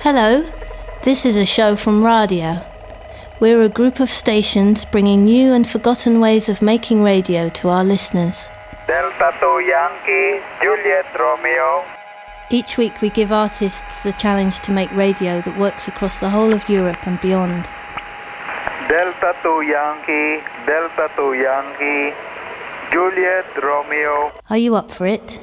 Hello, this is a show from Radio. We're a group of stations bringing new and forgotten ways of making radio to our listeners. Delta 2 Yankee, Juliet Romeo. Each week we give artists the challenge to make radio that works across the whole of Europe and beyond. Delta 2 Yankee, Delta 2 Yankee, Juliet Romeo. Are you up for it?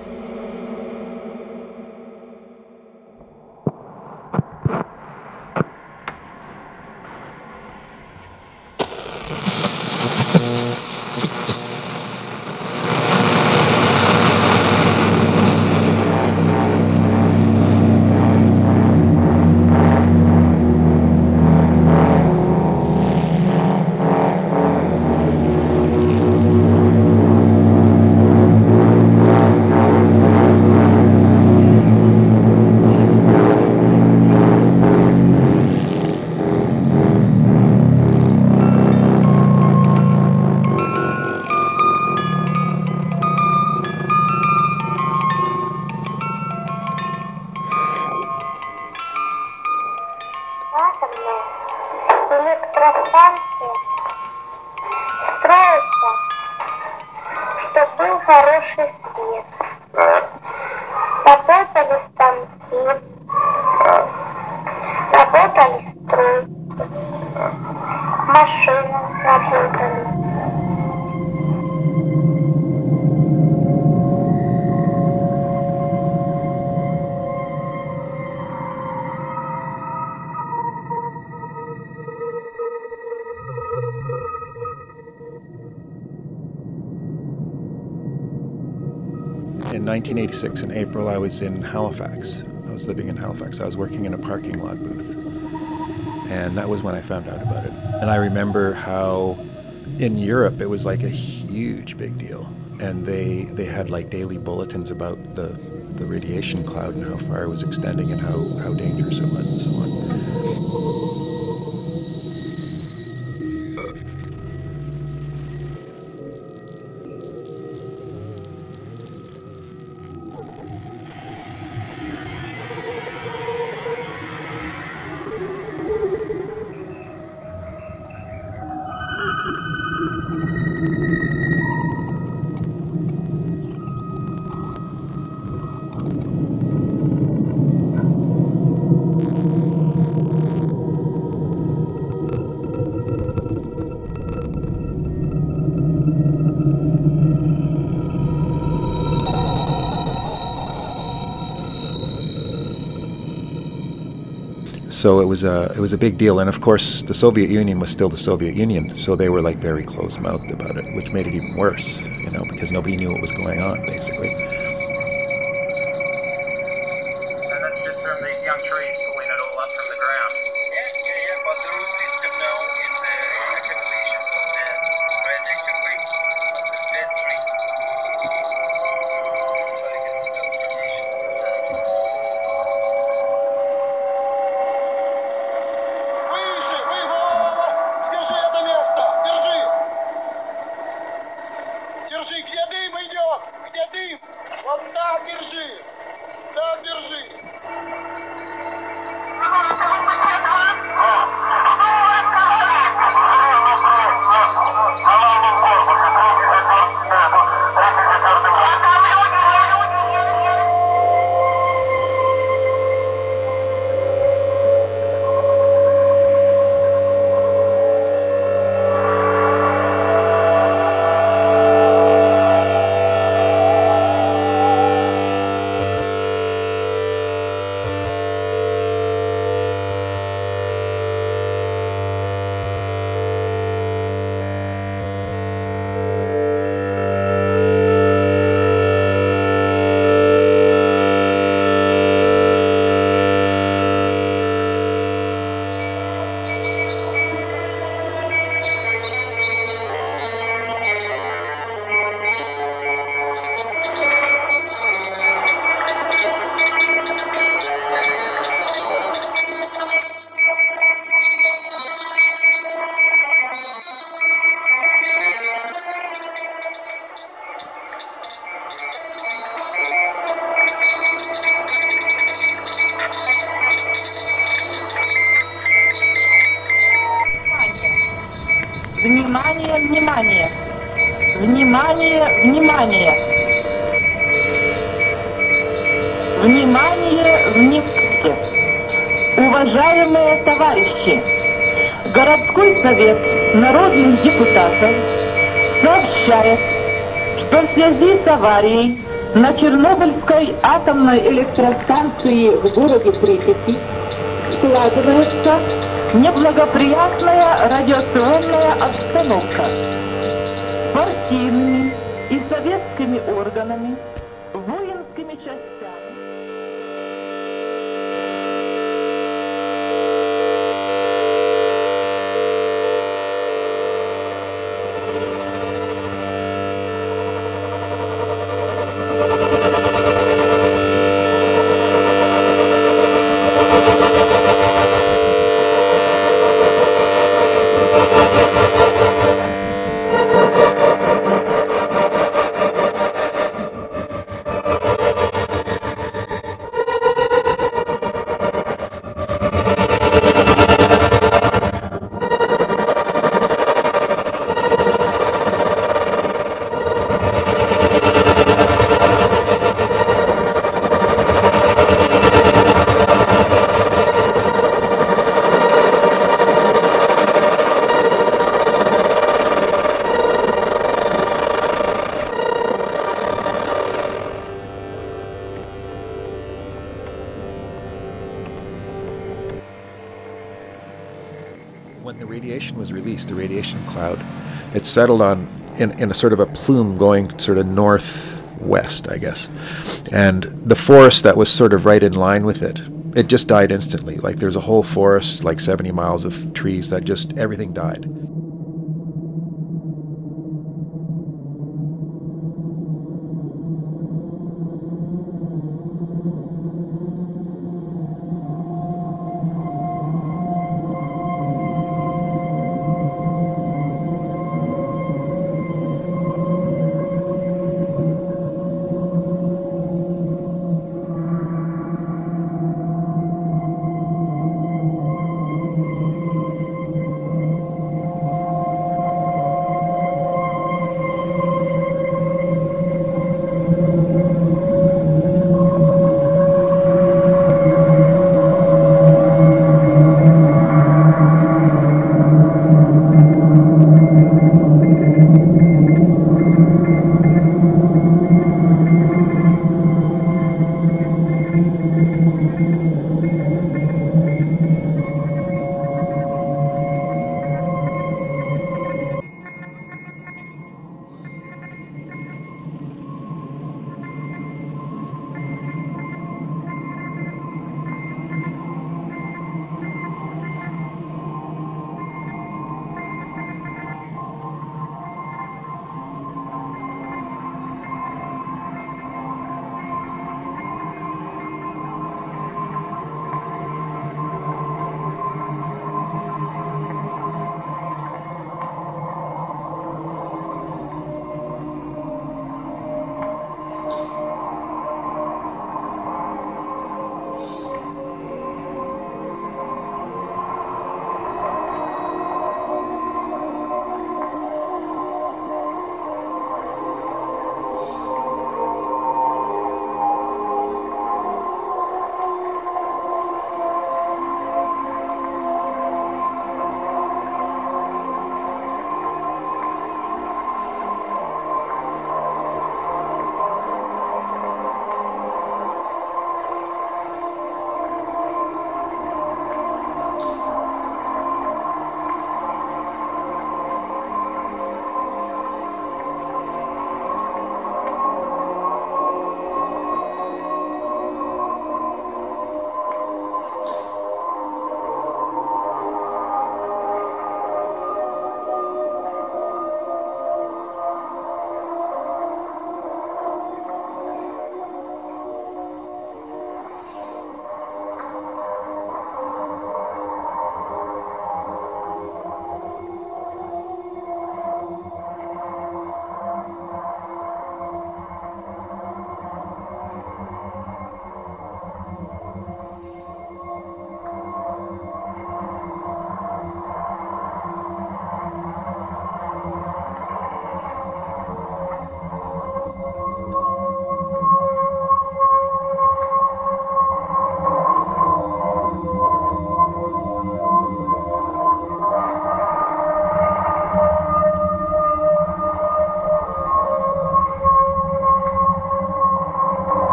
Электростанции строятся, чтобы был хороший свет. Работали станки, работали стройки, машины работали. In 1986, in April, I was in Halifax. I was living in Halifax. I was working in a parking lot booth. And that was when I found out about it. And I remember how in Europe it was like a huge big deal. And they had like daily bulletins about the radiation cloud and how far it was extending and how dangerous it was and so on. So it was a big deal, and of course the Soviet Union was still the Soviet Union, so they were like very close-mouthed about it, which made it even worse, because nobody knew what was going on, basically. And that's just from these young trees pulling it all up from the ground. Yeah, but the root system now in the accumulations of the radioactive waste of the dead tree. So you can smell radiation. Держи, где дым идет? Где дым? Внимание! Внимание! Внимание! Внимание! Внимание! Уважаемые товарищи! Городской совет народных депутатов сообщает, что в связи с аварией на Чернобыльской атомной электростанции в городе Припяти складывается неблагоприятная радиационная обстановка. Партийными и советскими органами, воинскими частями. When the radiation was released, the radiation cloud, it settled on in a sort of a plume going sort of northwest, I guess. And the forest that was sort of right in line with it, it just died instantly. Like there's a whole forest, like 70 miles of trees that just, everything died.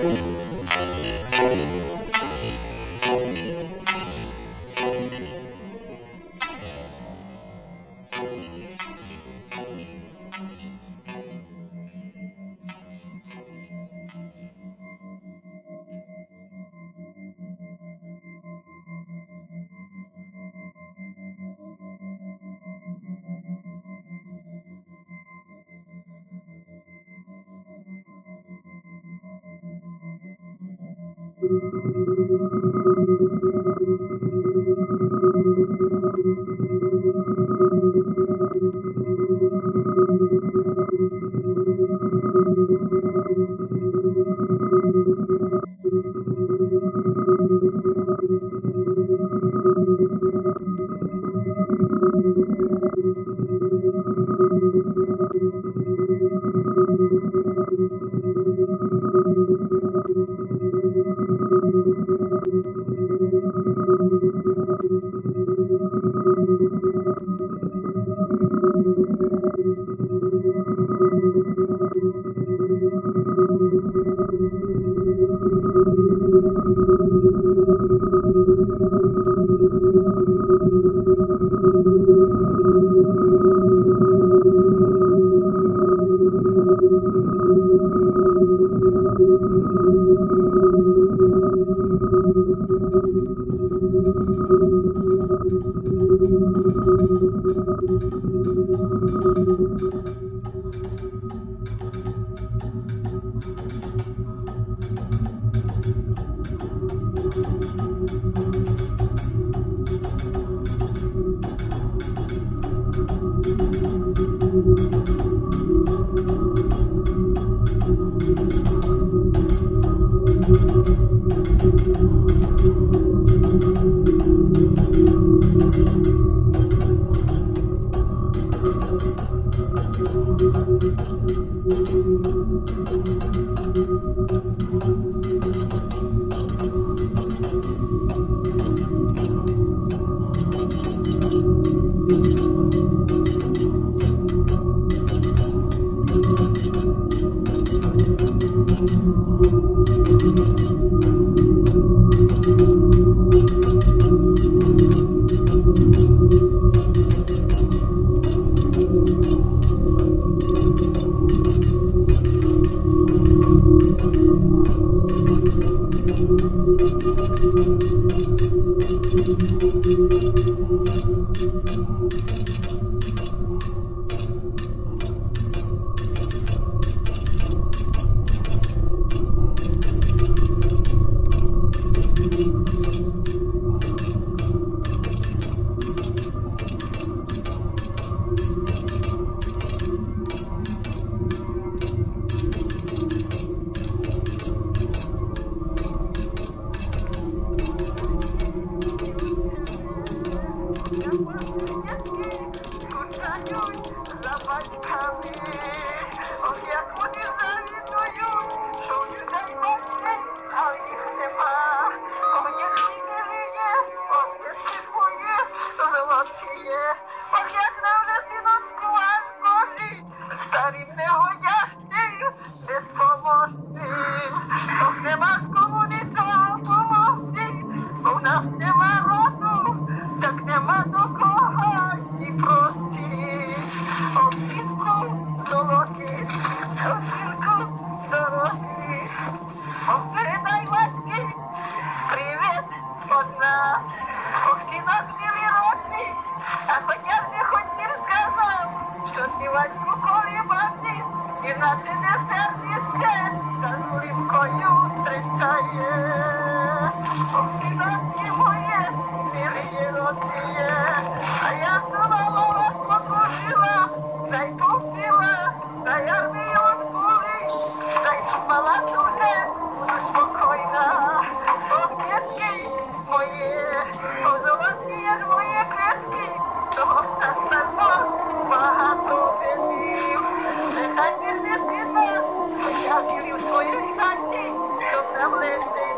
Свої хаті, щоб не влити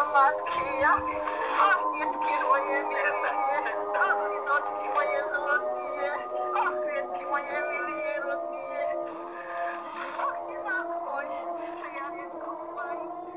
matki, ach, dziecki moje miłe, ach, winotki moje złotkie, ach, kwietki moje miłe rodnie, ach, nie zachodź, że ja nie kocham.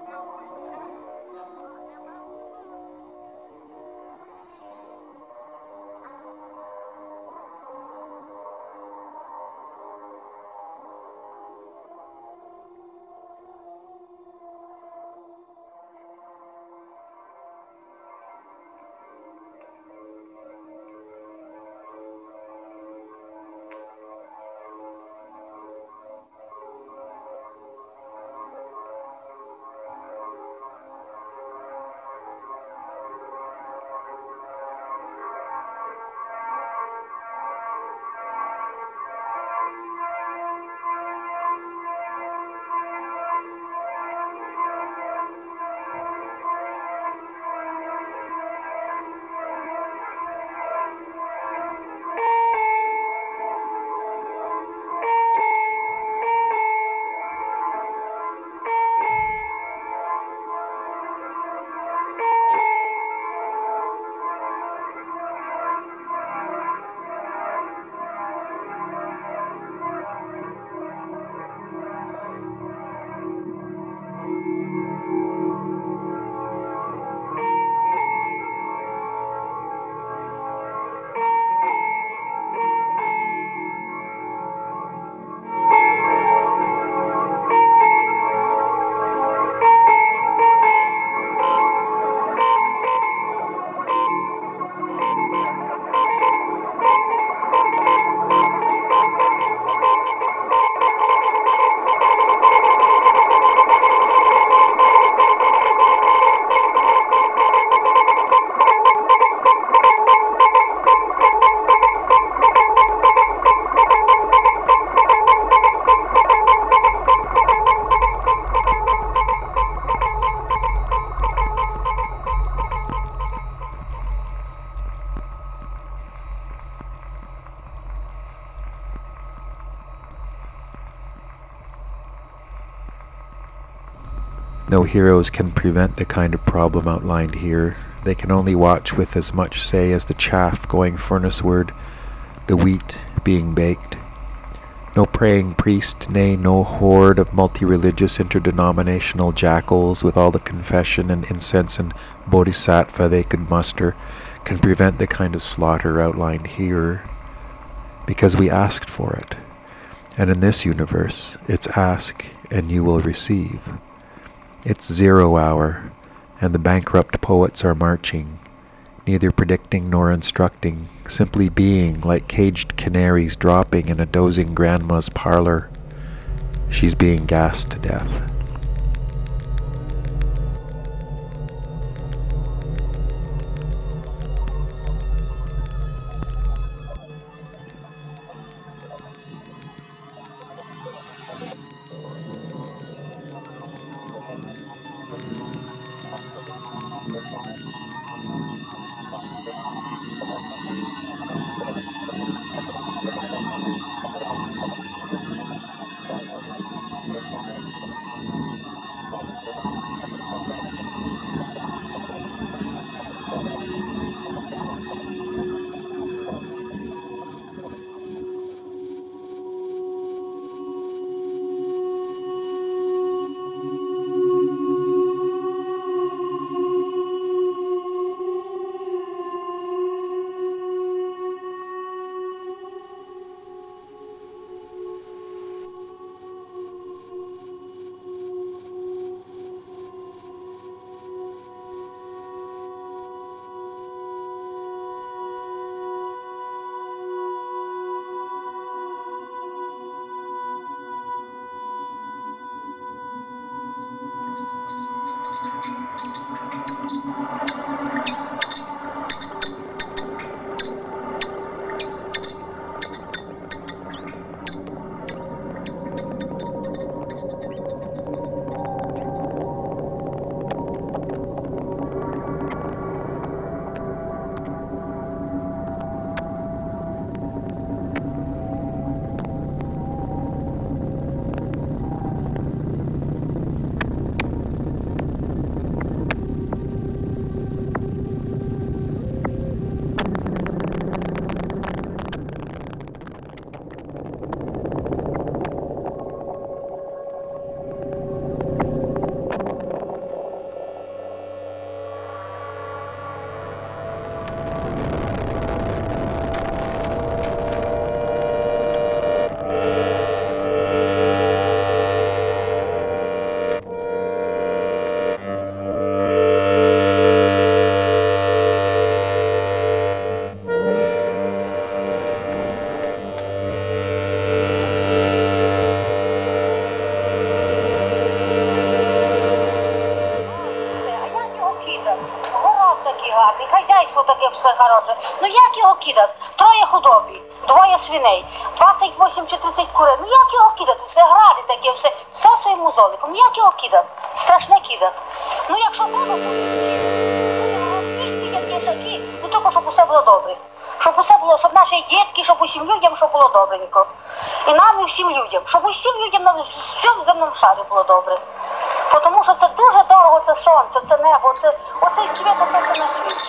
No heroes can prevent the kind of problem outlined here. They can only watch with as much say as the chaff going furnaceward, the wheat being baked. No praying priest, nay, no horde of multi-religious interdenominational jackals with all the confession and incense and bodhisattva they could muster can prevent the kind of slaughter outlined here, because we asked for it. And in this universe, it's ask and you will receive. It's 0 hour, and the bankrupt poets are marching, neither predicting nor instructing, simply being like caged canaries dropping in a dozing grandma's parlor. She's being gassed to death. Ну як його кидати? 3 худобі, 2 свиней, 28 чи 30 курей. Ну як його кидати? Все гради таке, все своїм мозоликом. Як його кидати? Страшне кидати. Ну якщо треба, ну тільки щоб усе було добре. Щоб усе було, щоб наші дітки, щоб усім людям, щоб було добренько. І нам, і всім людям. Щоб усім людям на всьому земному шарі було добре. Тому що це дуже дорого, це сонце, це небо, оцей світ, оце на світі.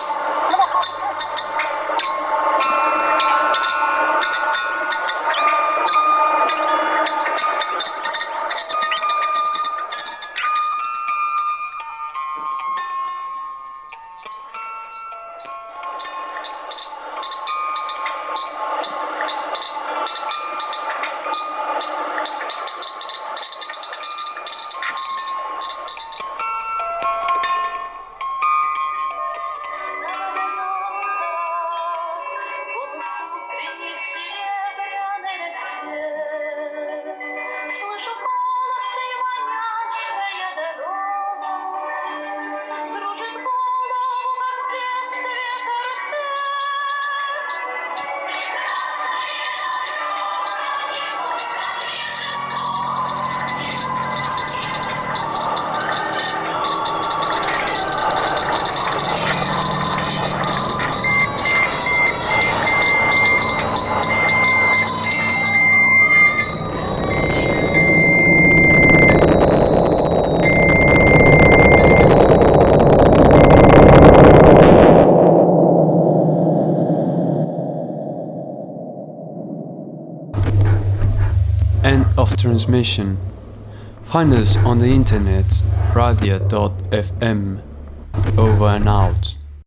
End of transmission. Find us on the internet, radia.fm. Over and out.